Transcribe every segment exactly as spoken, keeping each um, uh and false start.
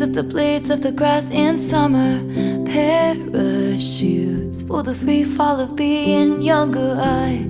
leaves of the blades of the grass in summer, parachutes for the free fall of being younger. I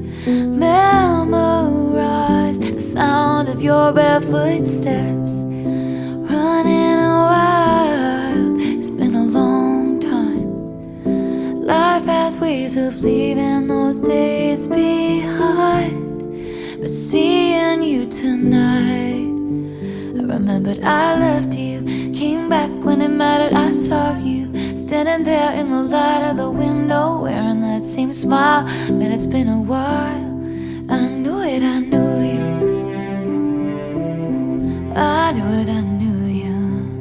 memorized the sound of your barefoot steps, running wild. It's been a long time. Life has ways of leaving those days behind, but seeing you tonight, I remembered I loved you. Came back when it mattered. I saw you standing there in the light of the window, wearing that same smile. Man, it's been a while. I knew it, I knew you. I knew it, I knew you.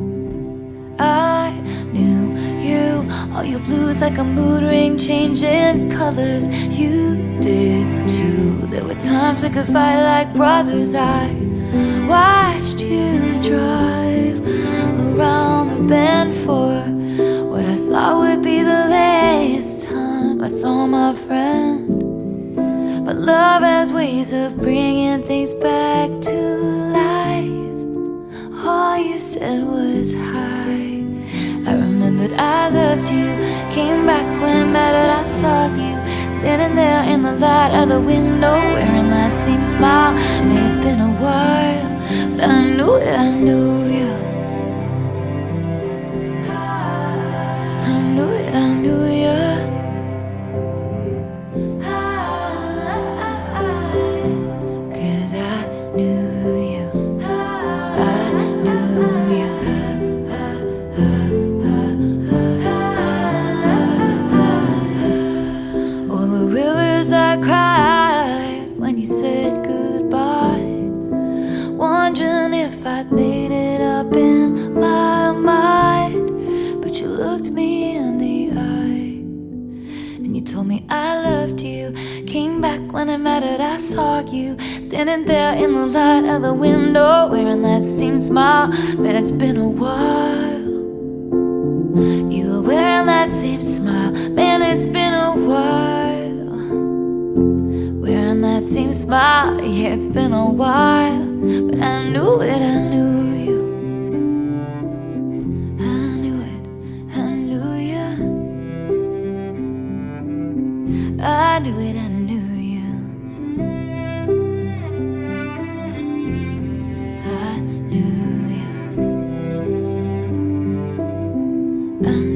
I knew you. All your blues like a mood ring, changing colors. You did too. There were times we could fight like brothers. I watched you drive around the bend for what I thought would be the last time I saw my friend. But love has ways of bringing things back to life. All you said was hi. I remembered I loved you. Came back when it mattered. I saw you standing there in the light of the window, wearing that same smile. Man, it's been a while, but I knew it, I knew you. I knew it, I knew you. Cause I knew you. I knew you. All the rivers I cried when you said goodbye, wondering if I'd made it up in my mind. But you looked me in the eye and you told me I loved you. Came back when it mattered. I saw you standing there in the light of the window, wearing that same smile. Man, it's been a while. You were wearing that same smile. Man, it's been a while. Wearing that same smile. Yeah, it's been a while, but I knew it, I knew you. I knew it, I knew you. I knew it, I knew you. I knew you. I